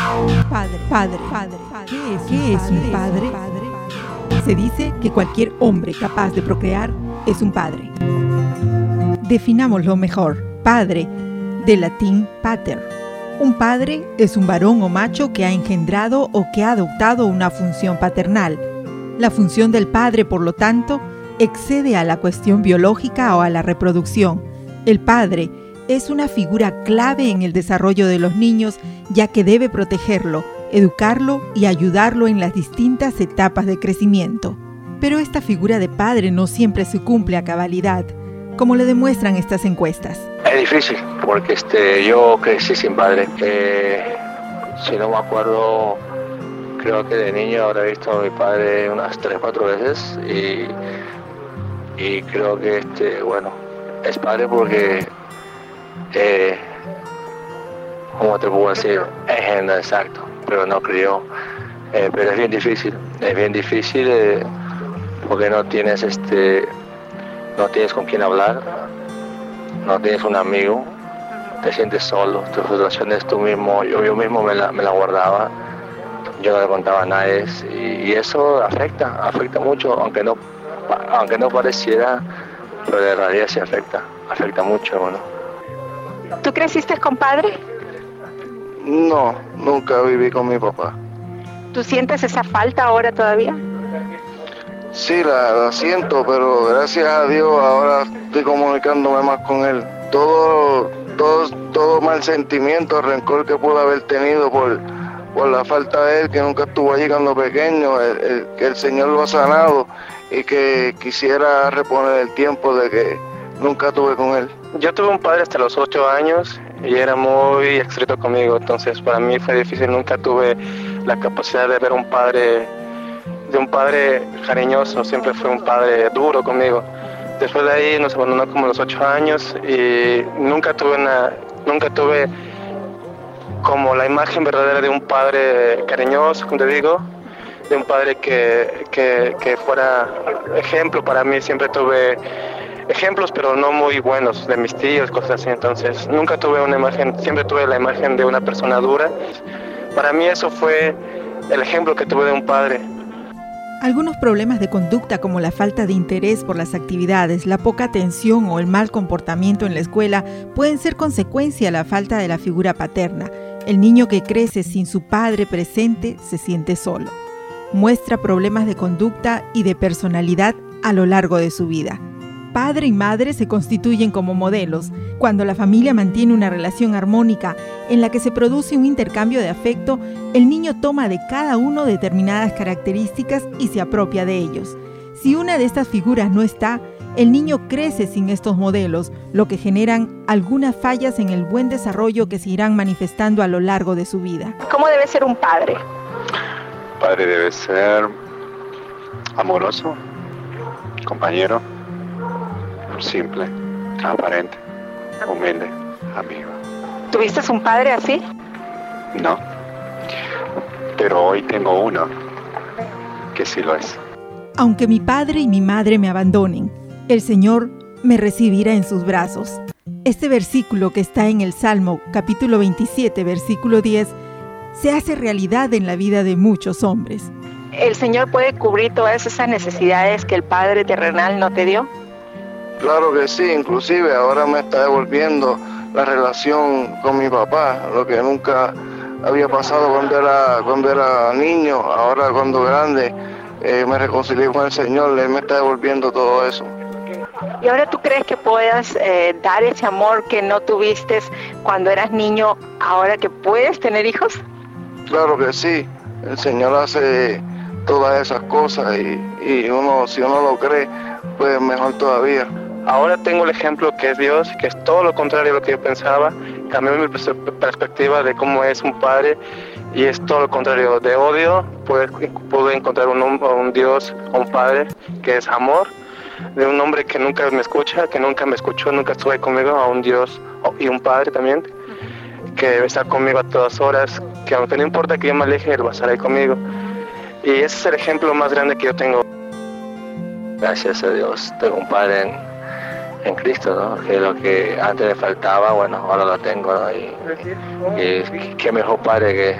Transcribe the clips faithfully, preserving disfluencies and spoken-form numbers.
Padre, padre, padre, padre. ¿Qué es, ¿Qué es un padre? padre? Se dice que cualquier hombre capaz de procrear es un padre. Definámoslo mejor. Padre, del latín pater. Un padre es un varón o macho que ha engendrado o que ha adoptado una función paternal. La función del padre, por lo tanto, excede a la cuestión biológica o a la reproducción. El padre es una figura clave en el desarrollo de los niños, ya que debe protegerlo, educarlo y ayudarlo en las distintas etapas de crecimiento. Pero esta figura de padre no siempre se cumple a cabalidad, como le demuestran estas encuestas. Es difícil, porque este, yo crecí sin padre. Eh, si no me acuerdo, creo que de niño habré visto a mi padre unas tres o cuatro veces y, y creo que, este, bueno, es padre porque, eh, ¿cómo te puedo decir? Engendra, exacto, pero no crió. Eh, pero es bien difícil, es bien difícil eh, porque no tienes este... no tienes con quién hablar, no tienes un amigo, te sientes solo, tus frustraciones tú mismo, yo, yo mismo me la, me la guardaba, yo no le contaba a nadie y, y eso afecta, afecta mucho, aunque no, aunque no pareciera, pero de realidad sí afecta, afecta mucho, bueno. ¿Tú creciste con padre? No, nunca viví con mi papá. ¿Tú sientes esa falta ahora todavía? Sí, la, la siento, pero gracias a Dios ahora estoy comunicándome más con él. Todo, todo, todo mal sentimiento, rencor que pudo haber tenido por, por la falta de él, que nunca estuvo allí cuando pequeño, el, el, que el Señor lo ha sanado y que quisiera reponer el tiempo de que nunca tuve con él. Yo tuve un padre hasta los ocho años y era muy estricto conmigo, entonces para mí fue difícil, nunca tuve la capacidad de ver un padre... de un padre cariñoso, siempre fue un padre duro conmigo. Después de ahí nos abandonó como a los ocho años y nunca tuve una, nunca tuve como la imagen verdadera de un padre cariñoso, como te digo, de un padre que, que, que fuera ejemplo para mí. Siempre tuve ejemplos, pero no muy buenos, de mis tíos, cosas así. Entonces nunca tuve una imagen, siempre tuve la imagen de una persona dura. Para mí eso fue el ejemplo que tuve de un padre. Algunos problemas de conducta como la falta de interés por las actividades, la poca atención o el mal comportamiento en la escuela pueden ser consecuencia de la falta de la figura paterna. El niño que crece sin su padre presente se siente solo. Muestra problemas de conducta y de personalidad a lo largo de su vida. Padre y madre se constituyen como modelos. Cuando la familia mantiene una relación armónica en la que se produce un intercambio de afecto, el niño toma de cada uno determinadas características y se apropia de ellos. Si una de estas figuras no está, el niño crece sin estos modelos, lo que generan algunas fallas en el buen desarrollo que se irán manifestando a lo largo de su vida. ¿Cómo debe ser un padre? Padre debe ser amoroso, compañero, simple, transparente, humilde, amigo. ¿Tuviste un padre así? No, pero hoy tengo uno que sí lo es. Aunque mi padre y mi madre me abandonen, el Señor me recibirá en sus brazos. Este versículo que está en el Salmo, capítulo veintisiete, versículo diez, se hace realidad en la vida de muchos hombres. ¿El Señor puede cubrir todas esas necesidades que el Padre terrenal no te dio? Claro que sí, inclusive ahora me está devolviendo la relación con mi papá, lo que nunca había pasado cuando era, cuando era niño, ahora cuando grande eh, me reconcilié con el Señor, Él me está devolviendo todo eso. ¿Y ahora tú crees que puedas eh, dar ese amor que no tuviste cuando eras niño, ahora que puedes tener hijos? Claro que sí, el Señor hace todas esas cosas y, y uno, si uno lo cree, pues mejor todavía. Ahora tengo el ejemplo que es Dios, que es todo lo contrario a lo que yo pensaba. Cambió mi perspectiva de cómo es un padre y es todo lo contrario. De odio pude, pude encontrar un, un Dios, un padre que es amor, de un hombre que nunca me escucha, que nunca me escuchó, nunca estuve conmigo, a un Dios y un padre también, que está conmigo a todas horas, que aunque no importa que yo me aleje, Él va a estar ahí conmigo. Y ese es el ejemplo más grande que yo tengo. Gracias a Dios, tengo un padre en, en Cristo, ¿no? Que lo que antes me faltaba, bueno, ahora lo tengo, ¿no? Y, y qué mejor padre que,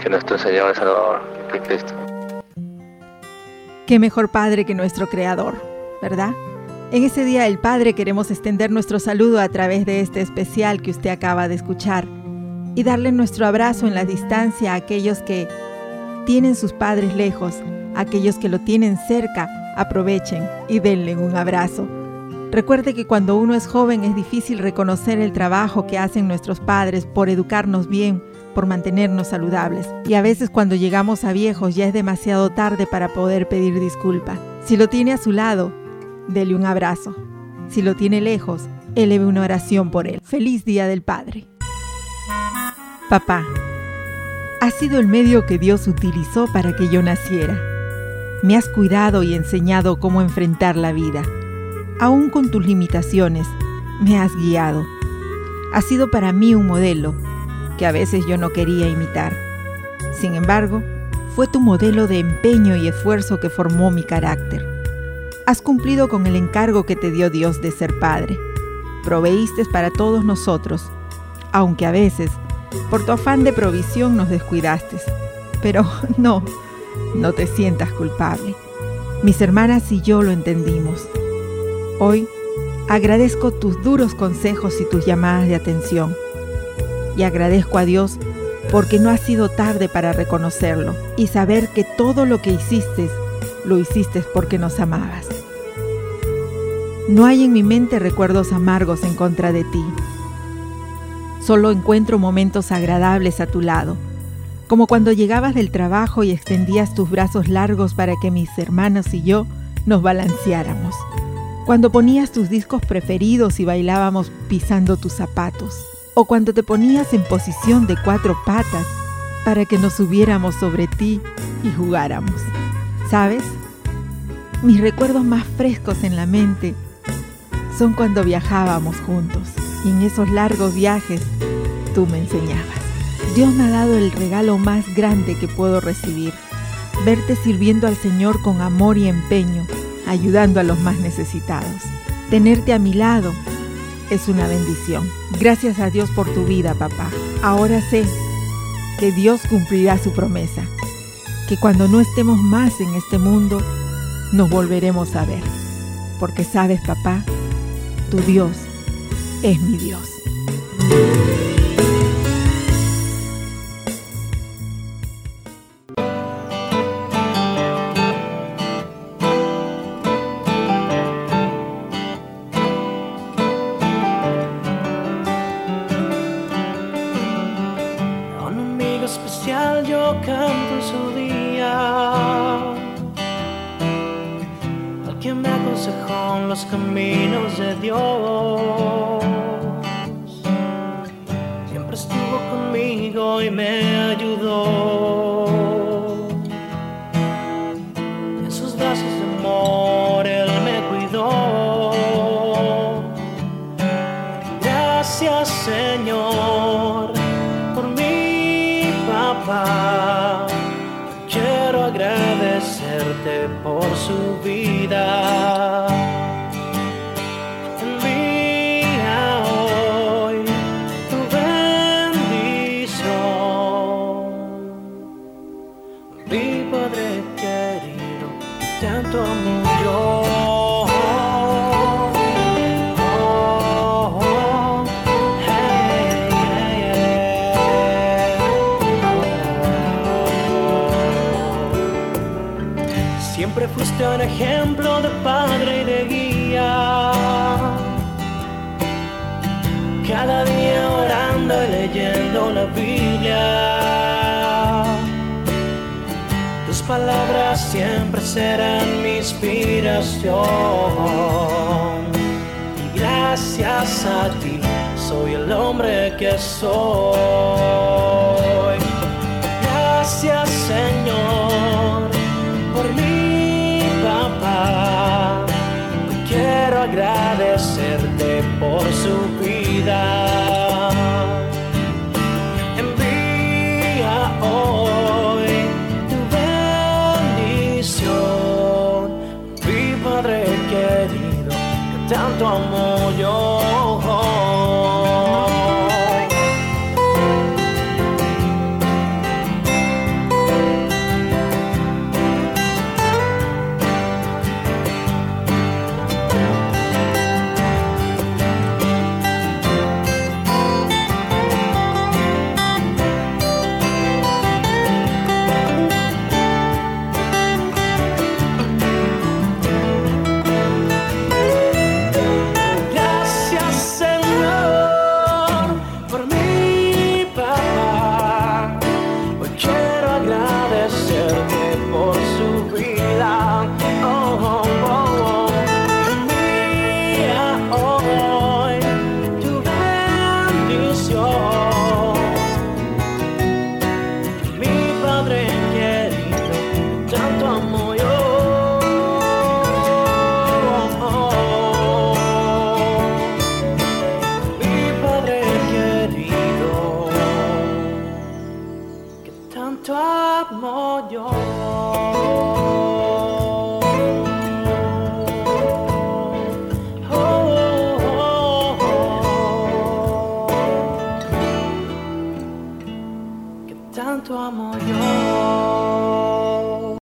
que nuestro Señor y Salvador, que Cristo. Qué mejor Padre que nuestro Creador, ¿verdad? En ese Día del Padre queremos extender nuestro saludo a través de este especial que usted acaba de escuchar y darle nuestro abrazo en la distancia a aquellos que tienen sus padres lejos, a aquellos que lo tienen cerca. Aprovechen y denle un abrazo. Recuerde que cuando uno es joven es difícil reconocer el trabajo que hacen nuestros padres por educarnos bien, por mantenernos saludables. Y a veces cuando llegamos a viejos ya es demasiado tarde para poder pedir disculpa. Si lo tiene a su lado, dele un abrazo. Si lo tiene lejos, eleve una oración por él. Feliz Día del Padre. Papá, has sido el medio que Dios utilizó para que yo naciera. Me has cuidado y enseñado cómo enfrentar la vida. Aún con tus limitaciones, me has guiado. Has sido para mí un modelo que a veces yo no quería imitar. Sin embargo, fue tu modelo de empeño y esfuerzo que formó mi carácter. Has cumplido con el encargo que te dio Dios de ser padre. Proveíste para todos nosotros, aunque a veces, por tu afán de provisión nos descuidaste. Pero no, no te sientas culpable. Mis hermanas y yo lo entendimos. Hoy agradezco tus duros consejos y tus llamadas de atención. Y agradezco a Dios porque no ha sido tarde para reconocerlo y saber que todo lo que hiciste, lo hiciste porque nos amabas. No hay en mi mente recuerdos amargos en contra de ti. Solo encuentro momentos agradables a tu lado, como cuando llegabas del trabajo y extendías tus brazos largos para que mis hermanos y yo nos balanceáramos. Cuando ponías tus discos preferidos y bailábamos pisando tus zapatos. O cuando te ponías en posición de cuatro patas para que nos subiéramos sobre ti y jugáramos. ¿Sabes? Mis recuerdos más frescos en la mente son cuando viajábamos juntos. Y en esos largos viajes tú me enseñabas. Dios me ha dado el regalo más grande que puedo recibir. Verte sirviendo al Señor con amor y empeño, ayudando a los más necesitados. Tenerte a mi lado es una bendición. Gracias a Dios por tu vida, papá. Ahora sé que Dios cumplirá su promesa, que cuando no estemos más en este mundo, nos volveremos a ver. Porque sabes, papá, tu Dios es mi Dios. Especial yo canto en su día, al que me aconsejó en los caminos de Dios. Siempre estuvo conmigo y me ayudó. En sus brazos de amor Él me cuidó. Gracias, Señor, por mi papá. Quiero agradecerte por su vida. Envía hoy tu bendición. Mi Padre querido, tanto amo yo. Siempre fuiste un ejemplo de padre y de guía. Cada día orando y leyendo la Biblia. Tus palabras siempre serán mi inspiración. Y gracias a ti soy el hombre que soy. Gracias, Señor, por mi papá. Quiero agradecerte por su vida. Envía hoy tu bendición, mi Padre querido, que tanto amo yo. tanto amo yo. Oh, oh, oh, oh. Que tanto amo yo.